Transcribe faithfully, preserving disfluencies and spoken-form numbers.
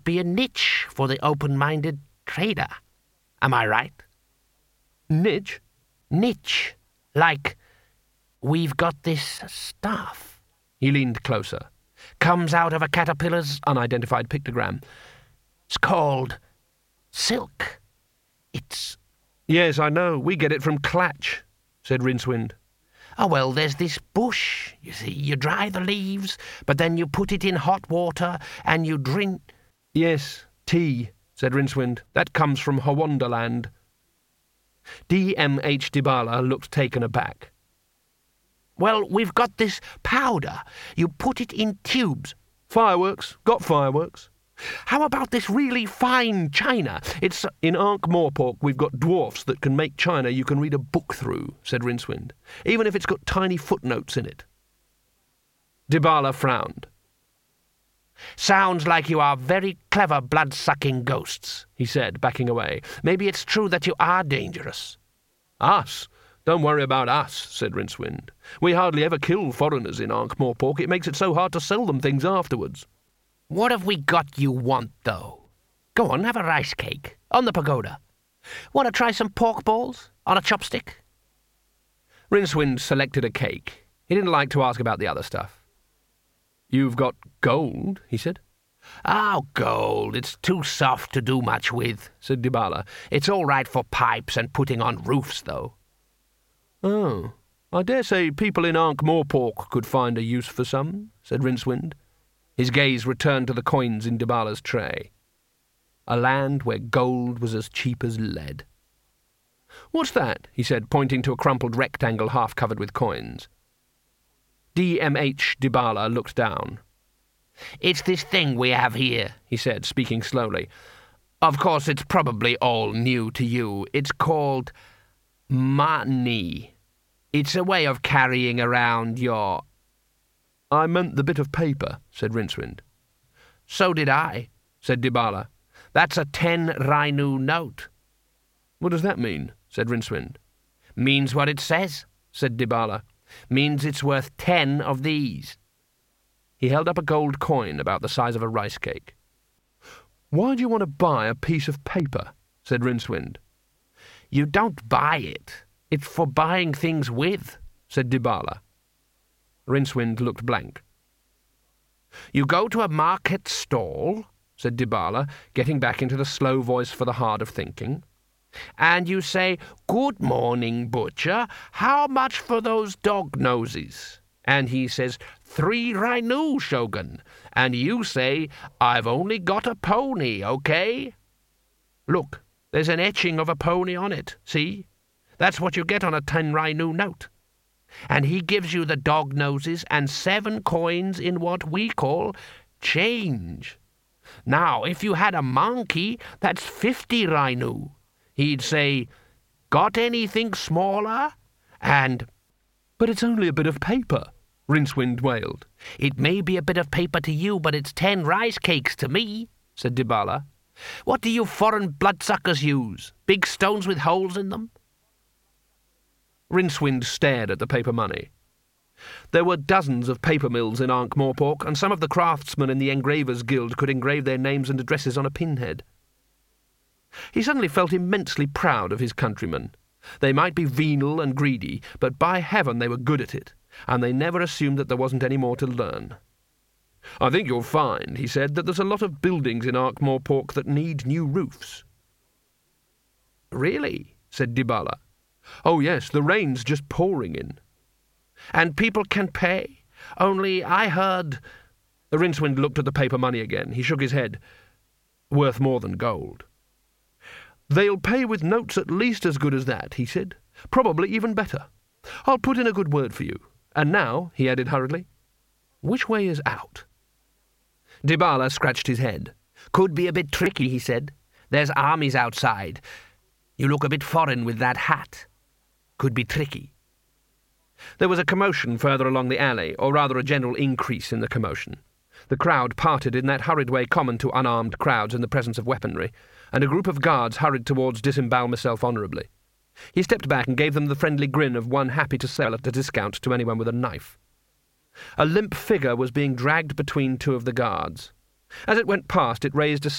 be a niche for the open-minded trader. Am I right? Niche? Niche. Like, we've got this stuff. He leaned closer. Comes out of a caterpillar's unidentified pictogram. It's called silk. It's... Yes, I know. We get it from Clatch, said Rincewind. Oh, well, there's this bush, you see. You dry the leaves, but then you put it in hot water and you drink... Yes, tea, said Rincewind. That comes from Hawonderland. D M H Dibala looked taken aback. Well, we've got this powder. You put it in tubes. Fireworks. Got fireworks. How about this really fine china? It's... In Ankh-Morpork we've got dwarfs that can make china you can read a book through, said Rincewind, even if it's got tiny footnotes in it. Dibala frowned. Sounds like you are very clever blood-sucking ghosts, he said, backing away. Maybe it's true that you are dangerous. Us? Don't worry about us, said Rincewind. We hardly ever kill foreigners in Ankh-Morpork. It makes it so hard to sell them things afterwards. What have we got you want, though? Go on, have a rice cake. On the pagoda. Want to try some pork balls? On a chopstick? Rincewind selected a cake. He didn't like to ask about the other stuff. You've got gold, he said. Oh, gold. It's too soft to do much with, said Dibala. It's all right for pipes and putting on roofs, though. Oh, I dare say people in Ankh-Morpork could find a use for some, said Rincewind. His gaze returned to the coins in Dibala's tray. A land where gold was as cheap as lead. What's that? He said, pointing to a crumpled rectangle half covered with coins. D M H Dibala looked down. It's this thing we have here, he said, speaking slowly. Of course, it's probably all new to you. It's called money. It's a way of carrying around your... I meant the bit of paper, said Rincewind. So did I, said Dibala. That's a ten Rainu note. What does that mean? Said Rincewind. Means what it says, said Dibala. Means it's worth ten of these. He held up a gold coin about the size of a rice cake. Why do you want to buy a piece of paper? Said Rincewind. You don't buy it. It's for buying things with, said Dibala. Rincewind looked blank. You go to a market stall, said Dibala, getting back into the slow voice for the hard of thinking, and you say, Good morning, butcher. How much for those dog noses? And he says, Three Rainu, Shogun. And you say, I've only got a pony, okay? Look, there's an etching of a pony on it, see? That's what you get on a ten Rainu note. And he gives you the dog noses and seven coins in what we call change. Now, if you had a monkey, that's fifty Rainu. He'd say, Got anything smaller? And... But it's only a bit of paper, Rincewind wailed. It may be a bit of paper to you, but it's ten rice cakes to me, said Dibala. What do you foreign bloodsuckers use? Big stones with holes in them? Rincewind stared at the paper money. There were dozens of paper mills in Ankh-Morpork, and some of the craftsmen in the Engravers Guild could engrave their names and addresses on a pinhead. He suddenly felt immensely proud of his countrymen. They might be venal and greedy, but by heaven they were good at it, and they never assumed that there wasn't any more to learn. I think you'll find, he said, that there's a lot of buildings in Ankh-Morpork that need new roofs. Really? Said Dibala. Oh, yes, the rain's just pouring in. And people can pay? Only I heard... Rincewind looked at the paper money again. He shook his head. Worth more than gold. They'll pay with notes at least as good as that, he said. Probably even better. I'll put in a good word for you. And now, he added hurriedly, which way is out? Dibala scratched his head. Could be a bit tricky, he said. There's armies outside. You look a bit foreign with that hat. Could be tricky. There was a commotion further along the alley, or rather a general increase in the commotion. The crowd parted in that hurried way common to unarmed crowds in the presence of weaponry, and a group of guards hurried towards Disembowel myself honourably. He stepped back and gave them the friendly grin of one happy to sell at a discount to anyone with a knife. A limp figure was being dragged between two of the guards. As it went past, it raised a